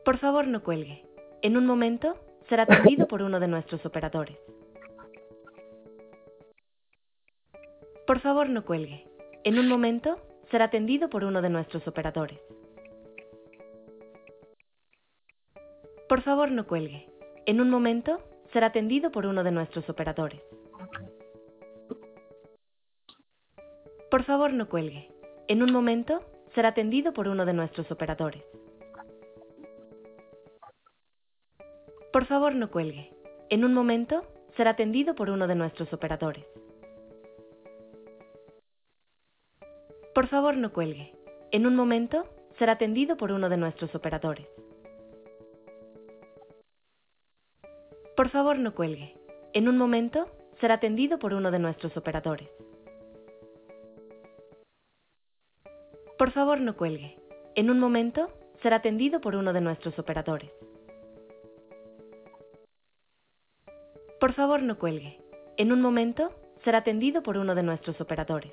Por favor, no cuelgue. En un momento, será atendido por uno de nuestros operadores. Por favor, no cuelgue. En un momento, será atendido por uno de nuestros operadores. Por favor, no cuelgue. En un momento, será atendido por uno de nuestros operadores. Por favor, no cuelgue. En un momento, será atendido por uno de nuestros operadores. Por favor, no cuelgue. En un momento, será atendido por uno de nuestros operadores. Por favor, no cuelgue. En un momento, será atendido por uno de nuestros operadores. Por favor, no cuelgue. En un momento, será atendido por uno de nuestros operadores. Por favor, no cuelgue. En un momento, será atendido por uno de nuestros operadores. Por favor, no cuelgue. En un momento, será atendido por uno de nuestros operadores.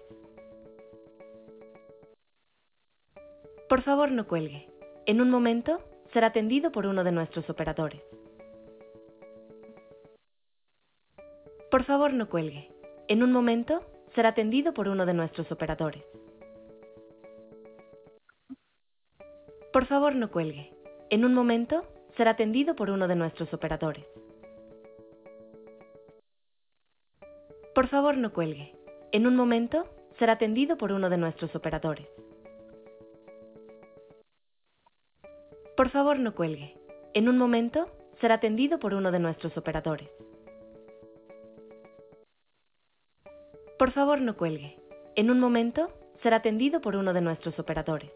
Por favor, no cuelgue. En un momento, será atendido por uno de nuestros operadores. Por favor, no cuelgue. En un momento, será atendido por uno de nuestros operadores. Por favor, no cuelgue. En un momento, será atendido por uno de nuestros operadores. Por favor, no cuelgue. En un momento, será atendido por uno de nuestros operadores. Por favor, no cuelgue. En un momento, será atendido por uno de nuestros operadores. Por favor, no cuelgue. En un momento, será atendido por uno de nuestros operadores.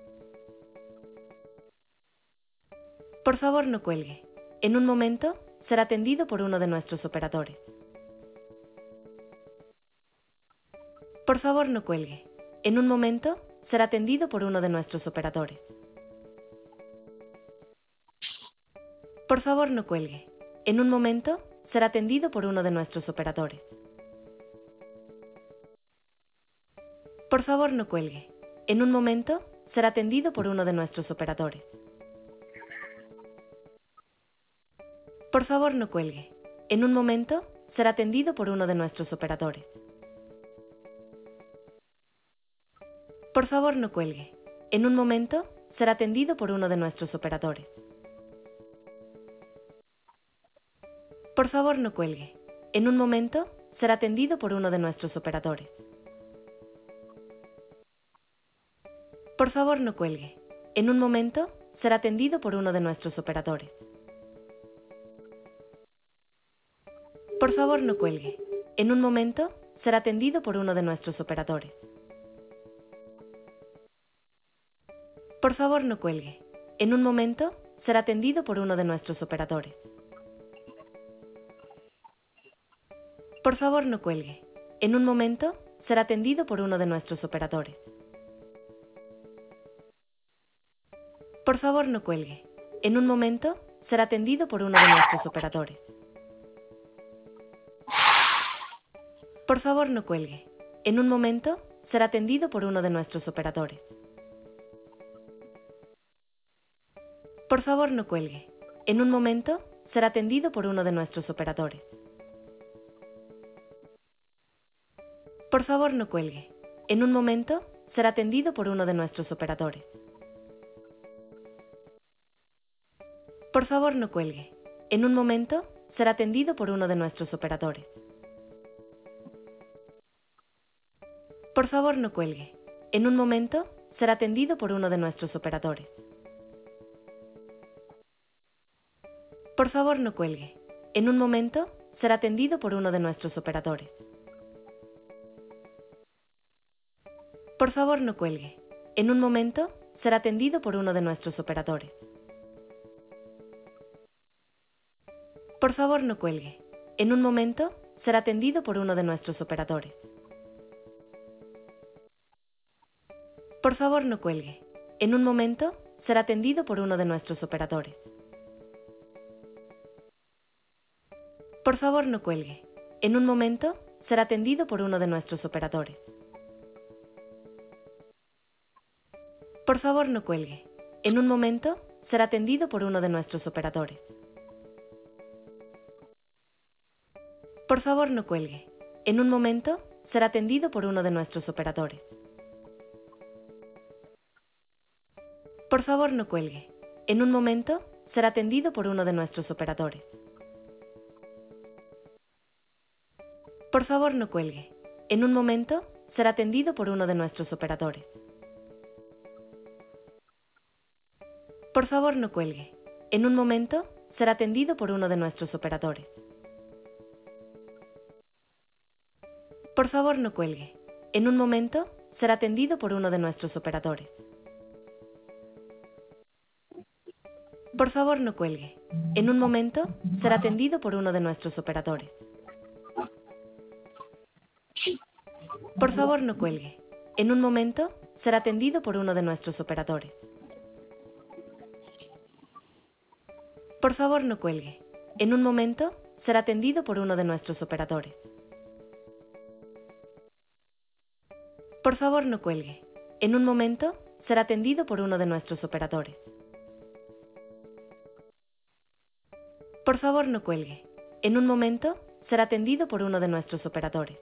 Por favor, no cuelgue. En un momento, será atendido por uno de nuestros operadores. Por favor, no cuelgue. En un momento, será atendido por uno de nuestros operadores. Por favor, no cuelgue. En un momento, será atendido por uno de nuestros operadores. Por favor, no cuelgue. En un momento, será atendido por uno de nuestros operadores. Por favor, no cuelgue. En un momento, será atendido por uno de nuestros operadores. Por favor, no cuelgue. En un momento, será atendido por uno de nuestros operadores. Por favor, no cuelgue. En un momento, será atendido por uno de nuestros operadores. Por favor, no cuelgue. En un momento, será atendido por uno de nuestros operadores. Por favor, no cuelgue. En un momento, será atendido por uno de nuestros operadores. Por favor, no cuelgue. En un momento, será atendido por uno de nuestros operadores. Por favor, no cuelgue. En un momento, será atendido por uno de nuestros operadores. Por favor, no cuelgue. En un momento, será atendido por uno de nuestros operadores. Por favor, no cuelgue. En un momento, será atendido por uno de nuestros operadores. Por favor, no cuelgue. En un momento, será atendido por uno de nuestros operadores. Por favor, no cuelgue. En un momento, será atendido por uno de nuestros operadores. Por favor, no cuelgue. En un momento, será atendido por uno de nuestros operadores. Por favor, no cuelgue. En un momento, será atendido por uno de nuestros operadores. Por favor, no cuelgue. En un momento, será atendido por uno de nuestros operadores. Por favor, no cuelgue. En un momento, será atendido por uno de nuestros operadores. Por favor, no cuelgue. En un momento, será atendido por uno de nuestros operadores. Por favor, no cuelgue. En un momento, será atendido por uno de nuestros operadores. Por favor, no cuelgue. En un momento, será atendido por uno de nuestros operadores. Por favor, no cuelgue. En un momento, será atendido por uno de nuestros operadores. Por favor, no cuelgue. En un momento, será atendido por uno de nuestros operadores. Por favor, no cuelgue. En un momento, será atendido por uno de nuestros operadores. Por favor, no cuelgue. En un momento, será atendido por uno de nuestros operadores. Por favor, no cuelgue. En un momento, será atendido por uno de nuestros operadores. Por favor, no cuelgue. En un momento, será atendido por uno de nuestros operadores. Por favor, no cuelgue. En un momento, será atendido por uno de nuestros operadores. Por favor, no cuelgue. En un momento, será atendido por uno de nuestros operadores. Por favor, no cuelgue. En un momento, será atendido por uno de nuestros operadores. Por favor, no cuelgue. En un momento, será atendido por uno de nuestros operadores. Por favor, no cuelgue. En un momento, será atendido por uno de nuestros operadores.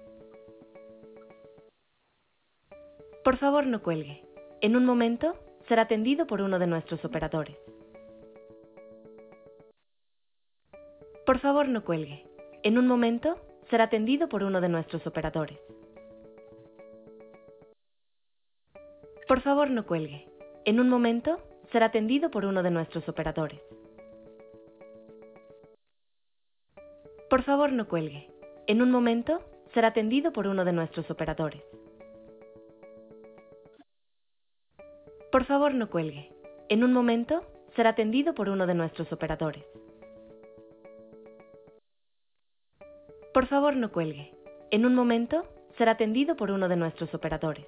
Por favor, no cuelgue. En un momento, será atendido por uno de nuestros operadores. Por favor, no cuelgue. En un momento, será atendido por uno de nuestros operadores. Por favor, no cuelgue. En un momento, será atendido por uno de nuestros operadores. Por favor, no cuelgue. En un momento, será atendido por uno de nuestros operadores. Por favor, no cuelgue. En un momento, será atendido por uno de nuestros operadores. Por favor, no cuelgue. En un momento, será atendido por uno de nuestros operadores.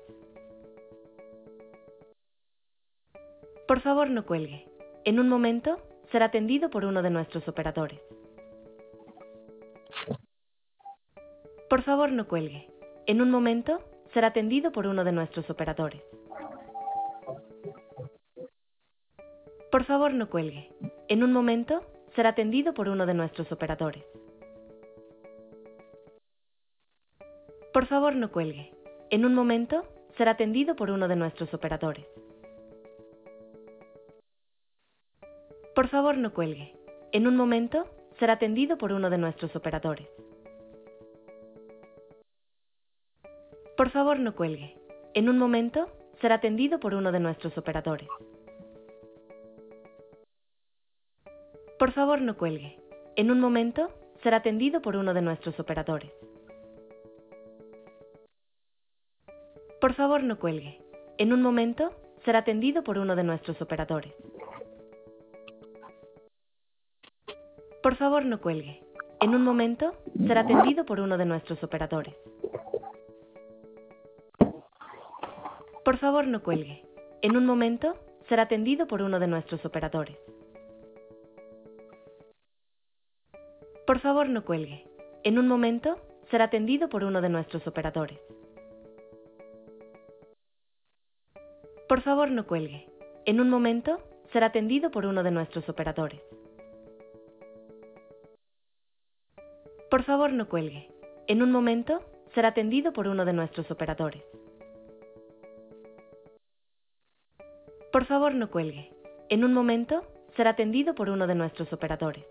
Por favor, no cuelgue. En un momento, será atendido por uno de nuestros operadores. Por favor, no cuelgue. En un momento, será atendido por uno de nuestros operadores. Por favor, no cuelgue. En un momento, será atendido por uno de nuestros operadores. Por favor, no cuelgue. En un momento, será atendido por uno de nuestros operadores. Por favor, no cuelgue. En un momento, será atendido por uno de nuestros operadores. Por favor, no cuelgue. En un momento, será atendido por uno de nuestros operadores. Por favor, no cuelgue. En un momento, será atendido por uno de nuestros operadores. Por favor, no cuelgue. En un momento, será atendido por uno de nuestros operadores. Por favor, no cuelgue. En un momento, será atendido por uno de nuestros operadores. Por favor, no cuelgue. En un momento, será atendido por uno de nuestros operadores. Por favor, no cuelgue. En un momento, será atendido por uno de nuestros operadores. Por favor, no cuelgue. En un momento, será atendido por uno de nuestros operadores. Por favor, no cuelgue. En un momento, será atendido por uno de nuestros operadores. Por favor, no cuelgue. En un momento, será atendido por uno de nuestros operadores.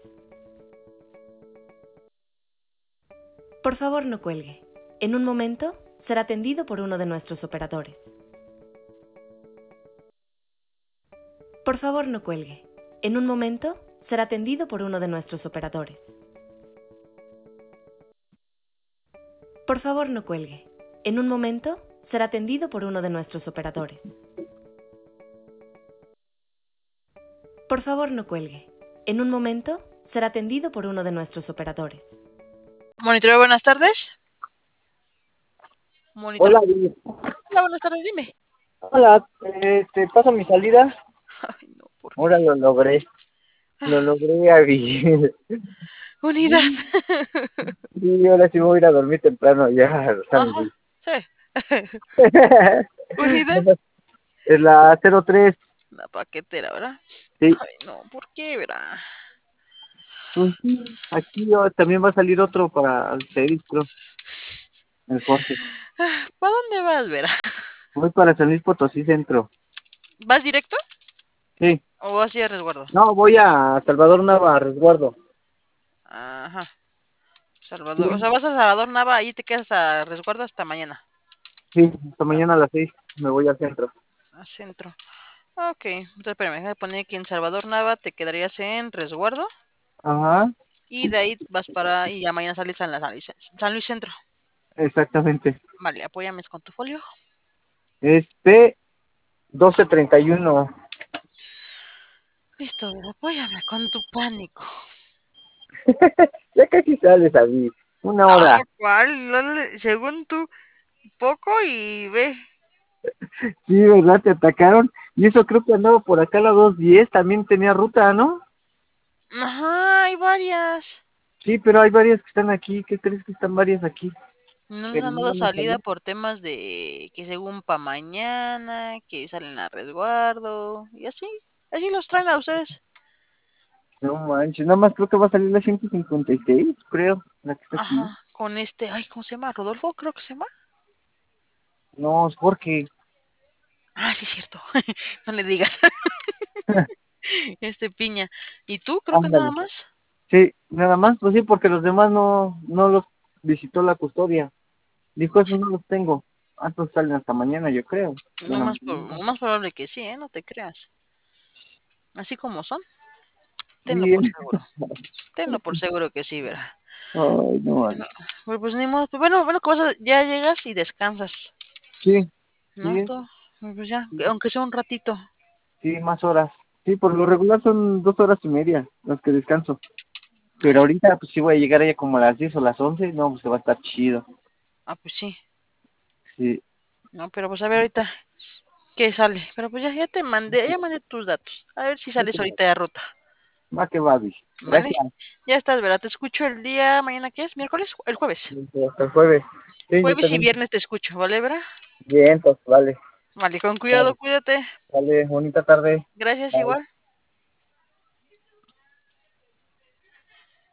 Por favor, no cuelgue. En un momento, será atendido por uno de nuestros operadores. Por favor, no cuelgue. En un momento, será atendido por uno de nuestros operadores. Por favor, no cuelgue. En un momento, será atendido por uno de nuestros operadores. Por favor, no cuelgue. En un momento, será atendido por uno de nuestros operadores. Monitoreo, buenas tardes. Hola, dime. Hola, buenas tardes, dime. Hola, te paso mi salida. Ay, no, por Ahora lo logré. Lo logré, Abby. Unidas. Sí, ahora sí voy a ir a dormir temprano ya, Ajá, Sandy. sí. Unidas. Es la 03. La paquetera, ¿verdad? Sí, Ay, no, ¿por qué, verá? pues sí, aquí también va a salir otro para el Ceris, creo, el Jorge. ¿Para dónde vas, verá? Voy para San Luis Potosí Centro. ¿Vas directo Sí, o vas a ir a resguardo? no, voy a Salvador Nava, a resguardo. Ajá. Sí, Salvador, o sea, vas a Salvador Nava, ahí te quedas a resguardo hasta mañana. sí, hasta Ah, mañana a las 6 me voy al centro. a centro. Ok, entonces espérame, déjame poner que en Salvador Nava te quedarías en resguardo Ajá, y de ahí vas para, y ya mañana sales a la San Luis Centro. exactamente. Vale, apóyame con tu folio. Este 12:31. Listo, apóyame con tu pánico. Ya casi sales, David. Una hora. Ah, ¿cuál? Dale, según tú, poco y ve. Sí, ¿verdad? Te atacaron. Y eso creo que andaba por acá a la 210. También tenía ruta, ¿no? Ajá, hay varias. Sí, pero hay varias que están aquí. ¿Qué crees que están varias aquí? No les Pero han no dado van a salida salir. por temas de que según pa' mañana, que salen a resguardo, y así. Así los traen a ustedes. No manches, nada más creo que va a salir la 156, creo, la que está aquí. Ajá, con este, ay, ¿cómo se llama? Rodolfo, creo que se llama. No, es Jorge. Ah, sí, es cierto. No le digas. Este piña. ¿Y tú? Creo que nada Ándale. más. Sí, nada más, pues sí, porque los demás no los visitó la custodia. Dijo, esos no los tengo. Ah, entonces salen hasta mañana, yo creo. Bueno, Lo más probable que sí, ¿eh? No te creas. Así como son, tenlo sí. por seguro. Tenlo por seguro que sí, verá. Ay, no No, manches. pues ni modo. Pues bueno, ya llegas y descansas, Sí, ¿no? sí, Todo. Pues ya, aunque sea un ratito. sí, más horas. Sí, por lo regular son 2 horas y media las que descanso. Pero Ay, ahorita, pues sí voy a llegar allá como a las 10 o las 11. No, pues se va a estar chido. pues sí. Sí, No, pero pues a ver ahorita qué sale. Pero pues ya mandé tus datos. A ver si sales ahorita de ruta. va que va, Vic. ¿Vale? Gracias. Ya estás, ¿verdad? Te escucho el día, mañana, ¿qué es? ¿Miércoles? El jueves. Hasta el jueves. Sí, yo Jueves y también. viernes te escucho, ¿vale, Bra? Bien, pues vale. Vale, con cuidado, Vale, cuídate. vale, bonita tarde. Gracias Bye. igual.